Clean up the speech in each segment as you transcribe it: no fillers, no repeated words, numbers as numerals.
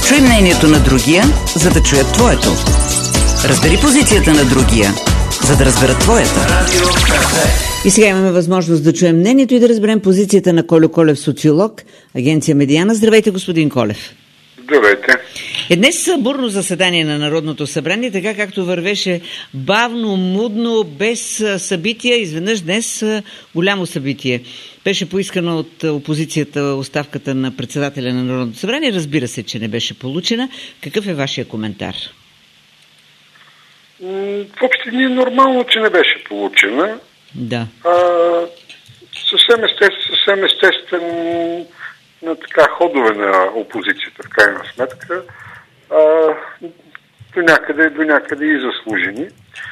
Чуй мнението на другия, за да чуят твоето. Разбери позицията на другия, за да разберат твоята. И сега имаме възможност да чуем мнението и да разберем позицията на Кольо Колев, социолог, агенция Медиана. Здравейте, господин Колев. Здравейте. Днес бурно заседание на Народното събрание, така както вървеше бавно, мудно, без събития. Изведнъж днес голямо събитие. Беше поискано от опозицията оставката на председателя на Народното събрание. Разбира се, че не беше получена. Какъв е вашия коментар? Въобще не е нормално, че не беше получена. Да. Съвсем естествен на така ходове на опозицията, в крайна сметка. До някъде и заслужени.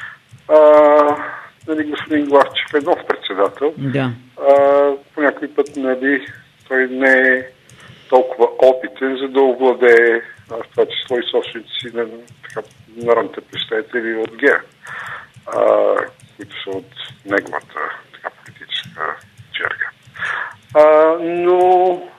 Господин Главчев е нов председател. Да. По някой път той не е толкова опитен, за да овладее в това число и собствените си на народните представители от ГЕРБ, които са от неговата политическа черга. Но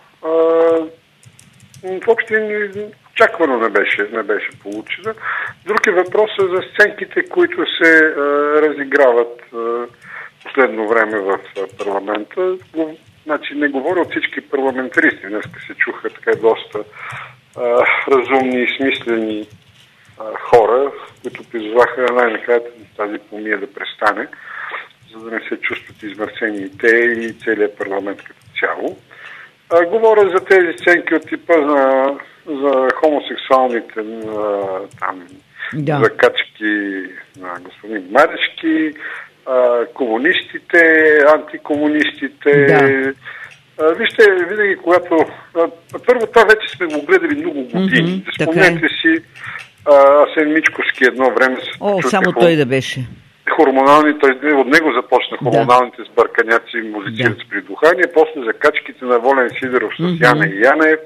въобще очаквано не беше получена. Друг е въпросът за сценките, които се разиграват последно време в парламента. Значи не говоря от всички парламентаристи. Днеска се чуха така доста разумни и смислени хора, които призоваха най-накрая тази помия да престане, за да не се чувстват измърсени и те, и целият парламент като цяло. Говоря за тези сценки от типа за хомосексуалните закачки на господин Марешки, комунистите, антикомунистите. Да. Вижте, винаги когато... Първо, това вече сме го гледали много години. Спомнете си Асен Мичковски едно време... само той да беше. От него започна хормоналните сбърканяци и музицират с придухание, после закачките на Волен Сидеров с Яна и Янев,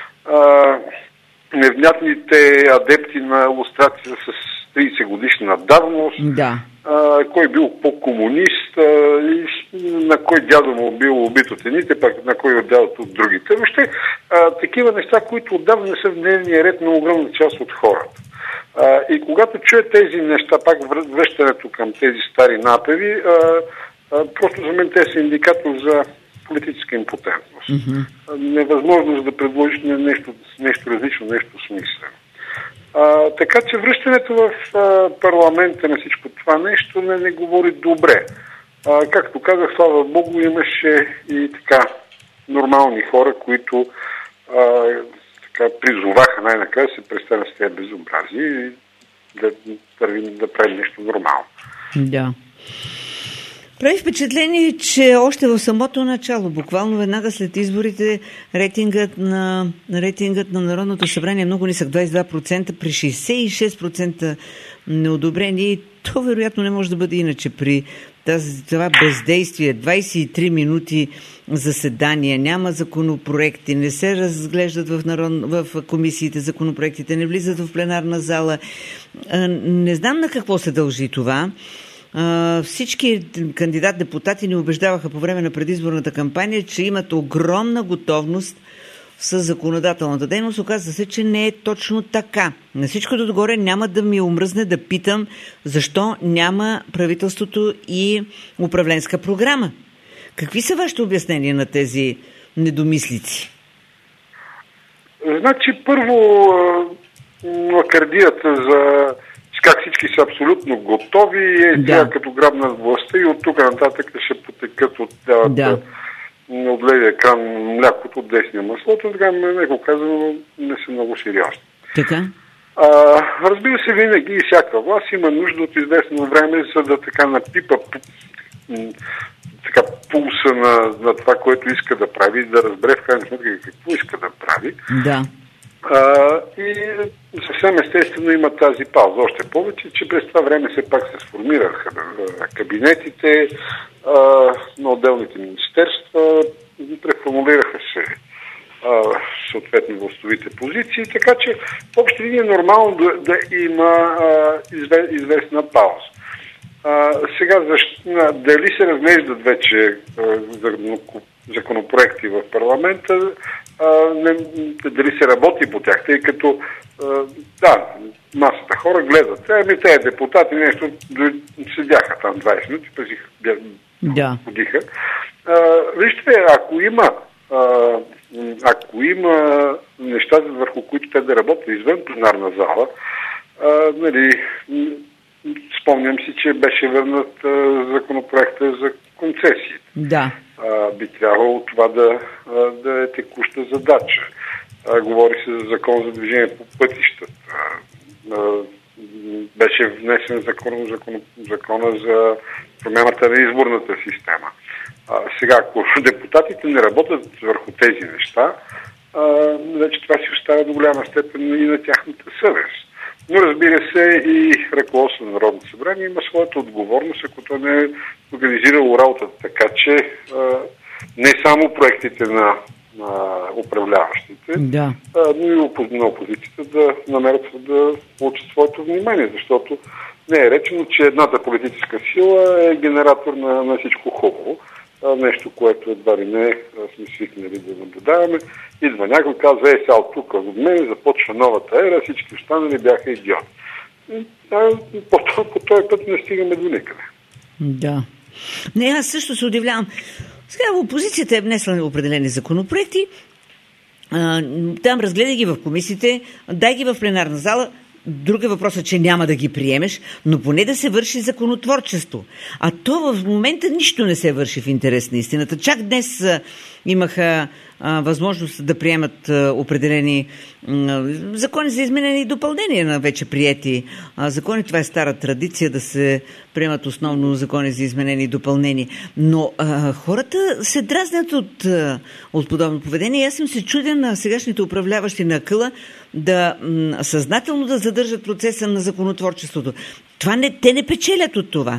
невнятните адепти на лустрация с 30 годишна давност, кой бил по-комунист, на кой дядо му бил убит от едните, пък на кой от дядото от другите. Въобще, такива неща, които отдавна не са в дневния ред на огромна част от хората. И когато чуя тези неща, пак връщането към тези стари напеви, просто за мен те са индикатор за политическа импотентност. Невъзможност да предложиш нещо различно, нещо смислено. Така че връщането в парламента на всичко това нещо не говори добре. Както казах, слава Богу, имаше и така нормални хора, които призоваха най-накрая да се престане с тези безобразия и да правим нещо нормално. Да. Прави впечатление, че още в самото начало, буквално веднага след изборите, рейтингът на Народното събрание е много нисък, 22%, при 66% неодобрение. То вероятно не може да бъде иначе при това бездействие. 23 минути заседания, няма законопроекти, не се разглеждат в комисиите законопроектите, не влизат в пленарна зала. Не знам на какво се дължи това. Всички кандидат-депутати ни убеждаваха по време на предизборната кампания, че имат огромна готовност с законодателната дейност. Оказва се, че не е точно така. На всичкото отгоре няма да ми омръзне да питам защо няма правителството и управленска програма. Какви са вашите обяснения на тези недомислици? Значи, първо, лакардията за как всички са абсолютно готови, като грабнат властта и от тук нататък ще потекат от левия кран млякото от десния маслото. Така, неко казано, не са много сериозни. Така? Разбира се, винаги и всяка власт има нужда от известно време, за да така напипа пулса на това, което иска да прави, да разбере в крайна сметка какво иска да прави. Да. И съвсем естествено има тази пауза. Още повече, че през това време все пак се сформираха кабинетите на отделните министерства, преформулираха се съответно властовите позиции, така че в общи линии е нормално да има известна пауза. Сега, дали се разглеждат вече законопроекти в парламента, дали се работи по тях, тъй като масата хора гледат. Тези депутати нещо седяха там 20 минути, ходиха. Вижте, ако има неща, върху които те да работят извън пленарна зала, спомням си, че беше върнат законопроекта за концесиите. Да. Би трябвало това да е текуща задача. Говори се за закон за движение по пътищата. Беше внесен закона за промяната на изборната система. Сега, ако депутатите не работят върху тези неща, вече това си остава до голяма степен и на тяхната съвест. Но разбира се, и ръководството на Народното събрание има своята отговорност, ако то не е организирало работата така, че не само проектите на управляващите, но и на опозицията да намерят да получат своето внимание, защото не е речено, че едната политическа сила е генератор на всичко хубаво. Нещо, което едва ли не сме свикнали да наблюдаваме. Идва някой, казва, сега от тук от мен започва новата ера, всички останали бяха идиоти. По този път не стигаме до никъде. Да. Не, аз също се удивлявам. Сега опозицията е внесла определени законопроекти, там разгледай ги в комисиите, дай ги в пленарна зала. Друг е въпросът, че няма да ги приемеш, но поне да се върши законотворчество. А то в момента нищо не се върши в интерес на истината. Чак днес имаха възможност да приемат определени закони за изменение и допълнение на вече приети закони. Това е стара традиция да се приемат основно закони за изменение и допълнение. Но хората се дразнят от подобно поведение. Аз съм се чуден на сегашните управляващи на акъла да съзнателно да задържат процеса на законотворчеството. Те не печелят от това.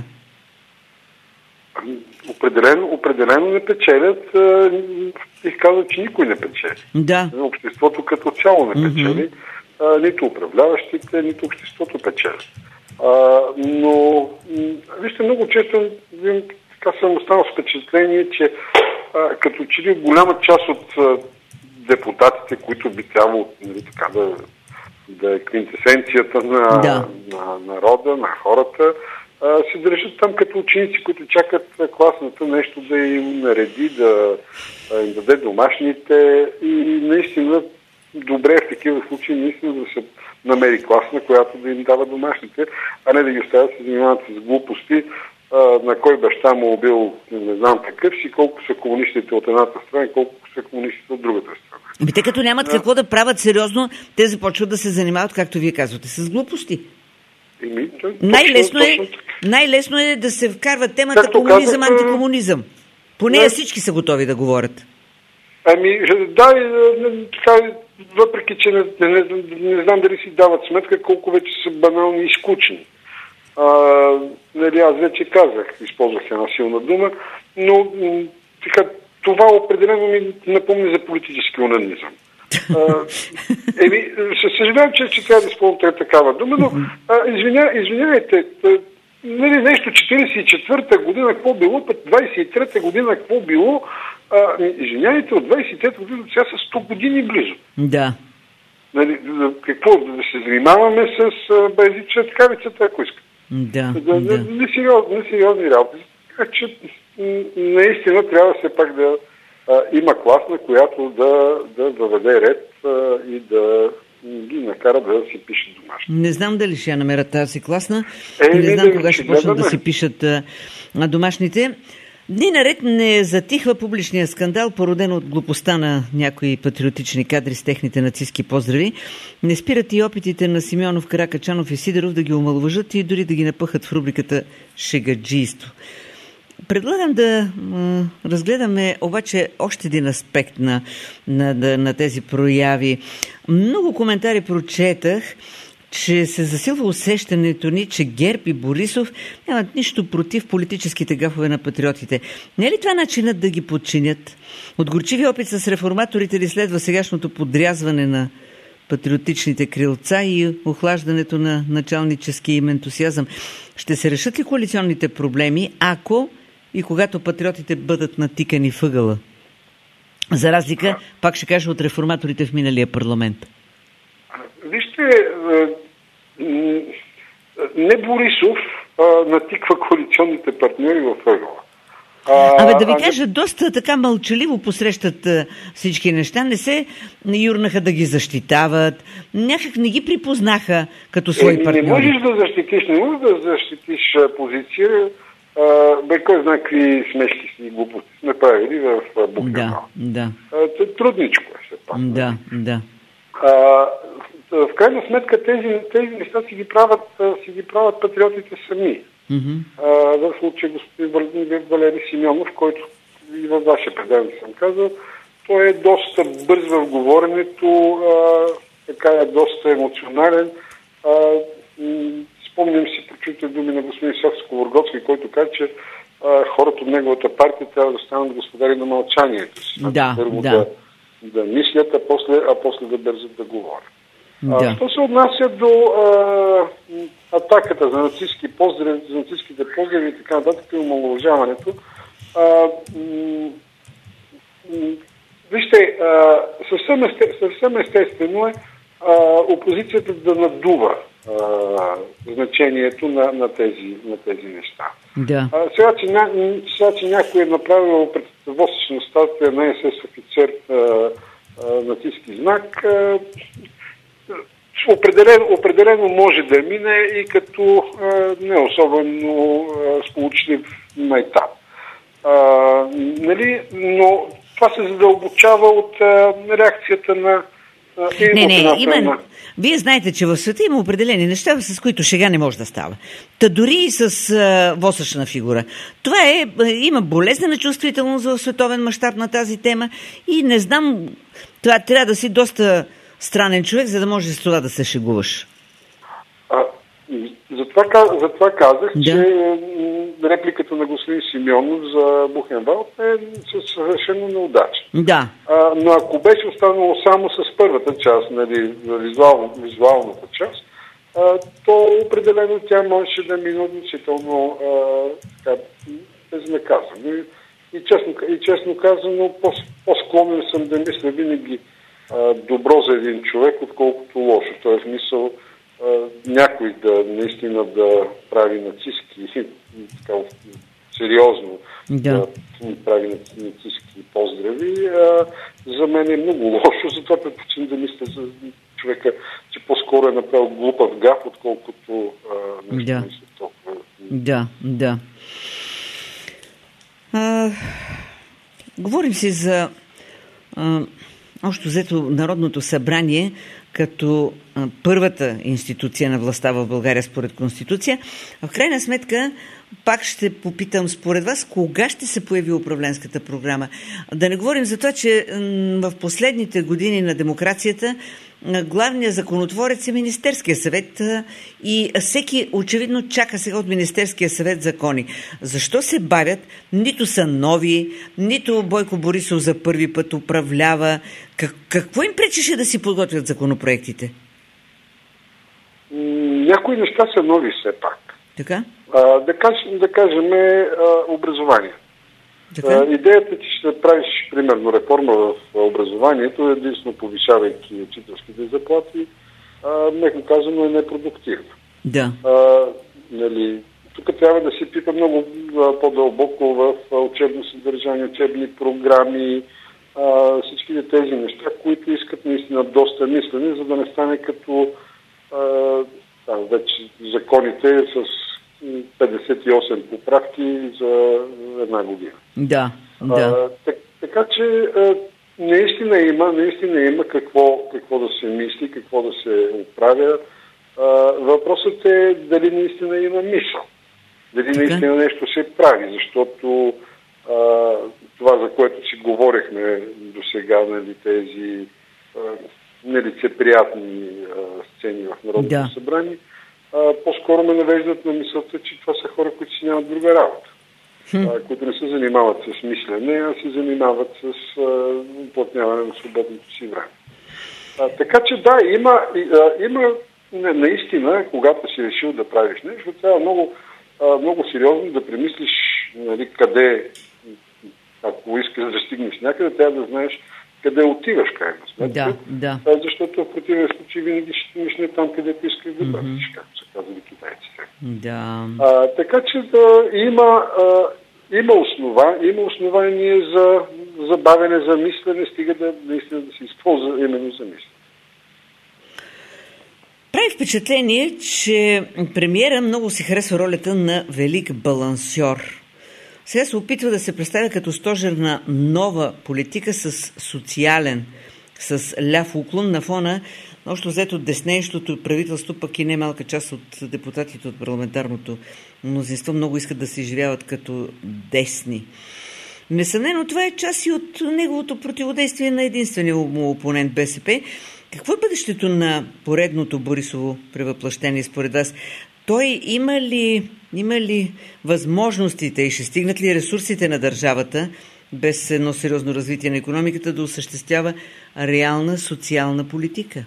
Определено не печелят. Бих казал, че никой не печели. Да. Обществото като цяло не печели. Нито управляващите, нито обществото печели. Но, вижте, много често съм останал с впечатление, че като че ли голяма част от депутатите, които би трябвало да е квинтесенцията на народа, на хората, се държат там като ученици, които чакат класната нещо да им нареди, да им даде домашните и наистина добре в такива случаи наистина да се намери класна, която да им дава домашните, а не да ги оставят да се занимават с глупости, на кой баща му бил не знам какъв си, колко са комунистите от едната страна и колко са комунистите от другата страна. Те като нямат какво да правят сериозно, те започват да се занимават, както вие казвате, с глупости. Най-лесно е да се вкарва темата комунизъм, антикомунизъм. По нея всички са готови да говорят. Въпреки че не знам дали си дават сметка колко вече са банални и скучни. Аз вече казах, използвах една силна дума, но това определено ми напомня за политически онанизъм. Съжалявам, че трябва да използвате такава дума, но извинявайте, нещо 44-та година какво било, път 23-та година какво било, извинявайте, от 23-та година сега са 100 години близо. Да. Какво, да се занимаваме с цветкавицата, ако искате. Да. Несериозни работи. Така че наистина трябва все пак да има класна, която да въведе ред и да ги накара да си пишат домашни. Не знам дали ще я намерят тази класна. Не знам кога ще почнат да си пишат домашните. Дни наред не затихва публичния скандал, породен от глупостта на някои патриотични кадри с техните нацистки поздрави. Не спират и опитите на Симеонов, Каракачанов и Сидеров да ги омаловажат и дори да ги напъхат в рубриката шегаджийство. Предлагам да разгледаме обаче още един аспект на тези прояви. Много коментари прочетах, че се засилва усещането ни, че ГЕРБ и Борисов нямат нищо против политическите гафове на патриотите. Не е ли това начинът да ги подчинят? От горчиви опит с реформаторите ли следва сегашното подрязване на патриотичните крилца и охлаждането на началническия им ентусиазъм? Ще се решат ли коалиционните проблеми, ако и когато патриотите бъдат натикани въгъла? За разлика, пак ще кажа, от реформаторите в миналия парламент. Вижте, не Борисов натиква коалиционните партньори в ъгъла. Да ви кажа, доста така мълчаливо посрещат всички неща. Не се юрнаха да ги защитават. Някак не ги припознаха като свои партньори. Не можеш да защитиш позиция. Кой знае какви смешки си и глупости сме правили в Бухенвал. Да. Трудничко е все пак. Да. В крайна сметка тези неща си ги правят патриотите сами. В случая господин Валери Симеонов, който и във ваше предаване съм казал, той е доста бърз в говоренето, така е доста емоционален. Спомням си прочутите думи на господин Саксковоргоцки, който каза, че хората от неговата партия трябва да станат господари на мълчанието си. Първо да мислят, а после да бързат да говорят. Що се отнася до атаката за нацистските поздрави и така нататък и омаловажаването, вижте, съвсем естествено е опозицията да надува значението на тези неща. Да. Сега, че някой е направил пред восъчността на СС офицер нацистски знак, определено може да мине и като не особено сполучлив майтап. Но това се задълбочава от реакцията на... Вие знаете, че в света има определени неща, с които шега не може да става. Та дори и с восъчна фигура. Това има болезнена чувствителност в световен мащаб на тази тема и не знам, това трябва да си доста странен човек, за да може с това да се шегуваш. Затова казах, че репликата на господин Симеонов за Бухенвал е съвършено неудачна. Да. Но ако беше останало само с първата част, визуалната част, то определено тя можеше да мине относително безнаказано. И честно казано, по-склонен съм да мисля винаги добро за един човек, отколкото лошо. Той е в мисъл някой наистина да прави нацистски, така сериозно да прави нацистски поздрави. За мен е много лошо, затова предпочитам да мисля за човека, че по-скоро е направил глупав гаф, отколкото нещо мисля толкова. Да. Говорим си за общо взето Народното събрание като първата институция на властта в България според Конституция. В крайна сметка, пак ще попитам според вас, кога ще се появи управленската програма? Да не говорим за това, че в последните години на демокрацията главният законотворец е Министерския съвет и всеки очевидно чака сега от Министерския съвет закони. Защо се бавят? Нито са нови, нито Бойко Борисов за първи път управлява. Какво им пречеше да си подготвят законопроектите? Някои неща са нови все пак. Така? Да кажем образование. Идеята, че ще правиш, примерно, реформа в образованието, единствено повишавайки учителските заплати, меко казано е непродуктивно. Да. Тук трябва да се пита много по-дълбоко в учебно съдържание, учебни програми, всичките тези неща, които искат наистина доста мислене, за да не стане като вече законите с 58 поправки за една година. Да. Така че наистина има какво да се мисли, какво да се оправя. Въпросът е дали наистина има мисъл. Дали наистина нещо се прави, защото това, за което си говорихме до сега, тези нелицеприятни сцени в Народното събрание, по-скоро ме навеждат на мисълта, че това са хора, които си нямат друга работа. Които не се занимават с мислене, а се занимават с уплътняване на свободното си време. Така че да, има наистина, когато си решил да правиш нещо, трябва много сериозно да премислиш къде ако искаш да стигнеш някъде, трябва да знаеш къде отиваш, крайна сметка. Да. Защото в противен случай винаги ще стигнеш не там, където искаш да бъдеш, както са казали китайците. Да. Така че има основание за забавяне, за мислене, стига наистина да се използва именно за мислене. Прави впечатление, че премиера много си харесва ролята на велик балансьор. Сега се опитва да се представя като стожер на нова политика с социален, с ляв уклон на фона на общо взето деснеещото правителство, пък и немалка част от депутатите от парламентарното мнозинство много искат да се изживяват като десни. Несъмнено това е част и от неговото противодействие на единствения му опонент БСП. Какво е бъдещето на поредното Борисово превъплъщение според вас? Той има ли възможностите и ще стигнат ли ресурсите на държавата без едно сериозно развитие на икономиката да осъществява реална социална политика?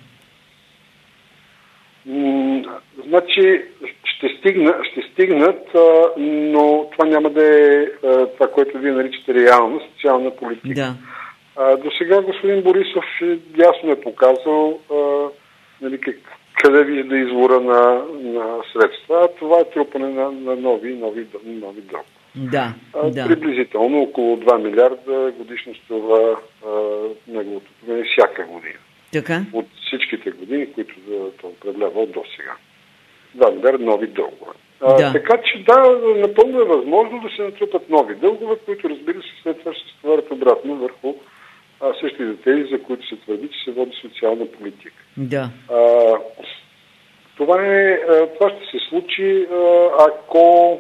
Значи ще стигнат, но това няма да е това, което вие наричате реална социална политика. Да. До сега господин Борисов ясно е показал къде вижда извора на средства. Това е трупане на нови дълг. Да. Приблизително около 2 милиарда годишно струва неговото поне всяка година. Така? От всичките години, които той управлявал до сега. 2 милиарда нови дългове. Така че напълно е възможно да се натрупат нови дългове, които разбира се след това ще се стоварят обратно върху същите тези, за които се твърди, че се води социална политика. Да. Това ще се случи, ако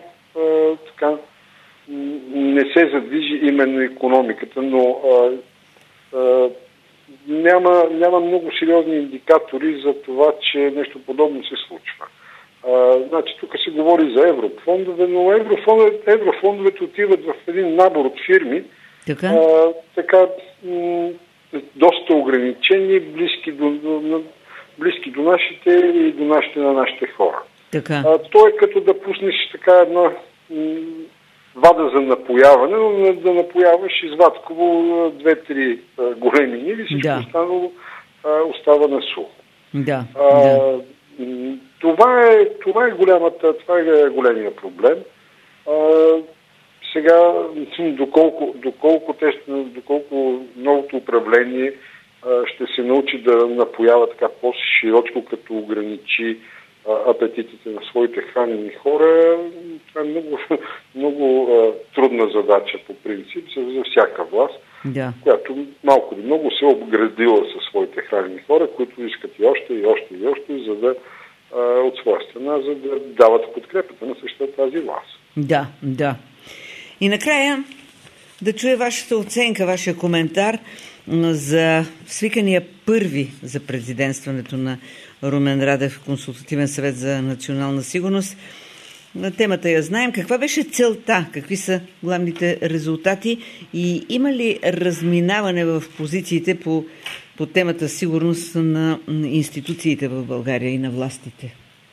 не се задвижи именно икономиката, но няма много сериозни индикатори за това, че нещо подобно се случва. Значи тук се говори за еврофондове, но еврофондовете отиват в един набор от фирми, доста ограничени, близки до нашите и до на нашите хора. То е като да пуснеш една вада за напояване, но да напояваш извадково 2-3 големи ниви, всичко останало остава на сухо. Това е големия проблем. Сега, доколко новото управление ще се научи да напоява така по-широчко, като ограничи апетитите на своите хранени хора, това е много трудна задача по принцип за всяка власт, която малко или много се обградила със своите хранени хора, които искат и още, за да от своя страна, за да дават подкрепата на същата тази власт. Да. И накрая да чуя вашата оценка, вашия коментар за свикания първи за президентстването на Румен Радев консултативен съвет за национална сигурност. На темата я знаем. Каква беше целта? Какви са главните резултати? И има ли разминаване в позициите по темата сигурност на институциите в България и на властите?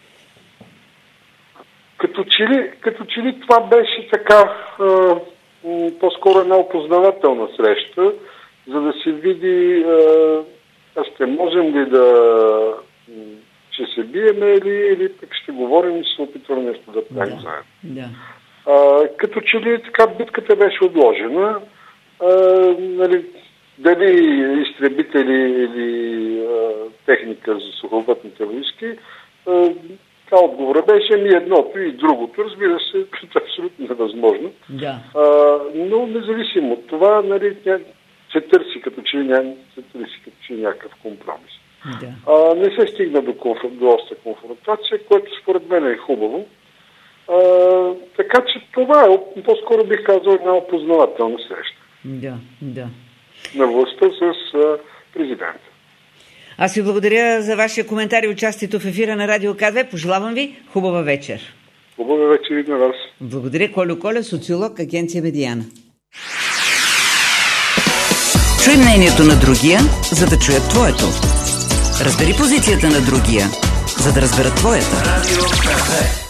Като че ли това беше така по-скоро една опознавателна среща, за да се види ще можем ли ще се биеме или пък ще говорим и ще се опитваме нещо да правим заедно. Като че ли така битката беше отложена, дали изтребители или техника за сухопътните войски, отговора беше едното и другото. Разбира се, това е абсолютно невъзможно. Но независимо от това, се търси като че някакъв компромис. Не се стигна до остра конфронтация, което според мен е хубаво. Така че това е, по-скоро бих казал, една опознавателна среща. На властта с президента. Аз ви благодаря за вашия коментар и участието в ефира на Радио К2. Пожелавам ви хубава вечер. Хубава вечер и на вас. Благодаря. Колю Коля, социолог, агенция Медиана. Чуй мнението на другия, за да чуят твоето. Разбери позицията на другия, за да разберат твоята. Радио К2.